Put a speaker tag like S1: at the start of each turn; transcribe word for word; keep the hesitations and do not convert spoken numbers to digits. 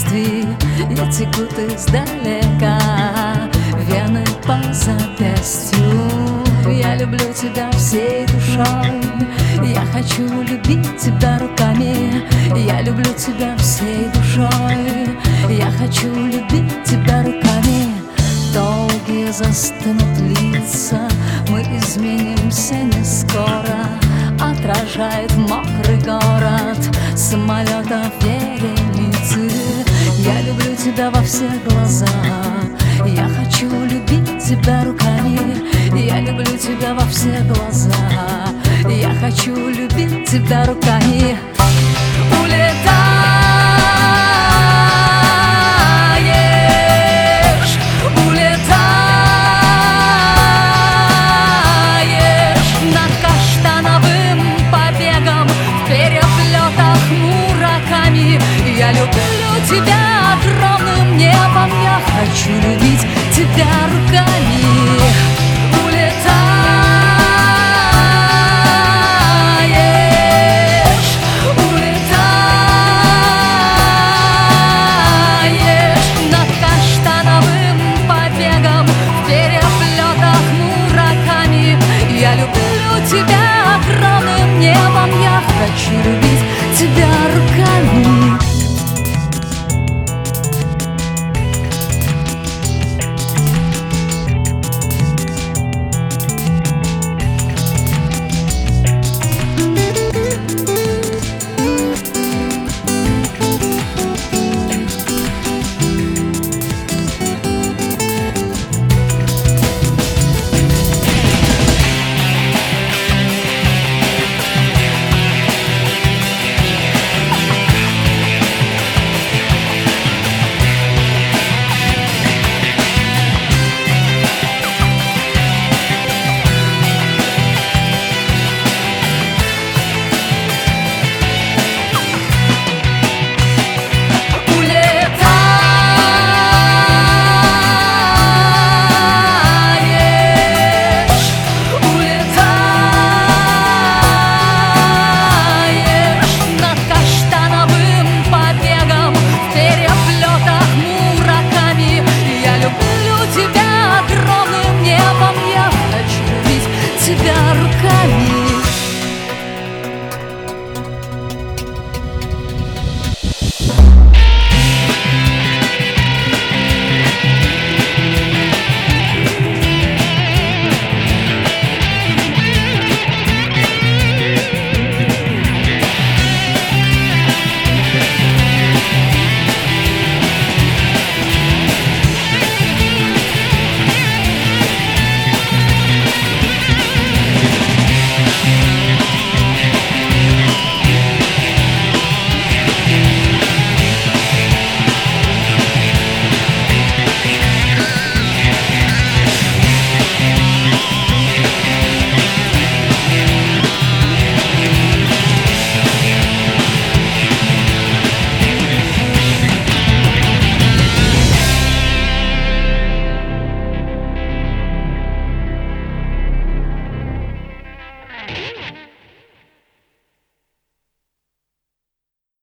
S1: путешествий и текут издалека вены по запястью. Я люблю тебя всей душой, я хочу любить тебя руками. Я люблю тебя всей душой, я хочу любить тебя руками. Долгие застынут лица, мы изменимся не скоро. Отражает мокрый город самолетов вереницы. Я люблю тебя во все глаза, я хочу любить тебя руками. Я люблю тебя во все глаза, я хочу любить тебя руками. Улетаешь, улетаешь над каштановым побегом в переплетах мураками. Я люблю тебя огромным небом, я хочу любить тебя руками.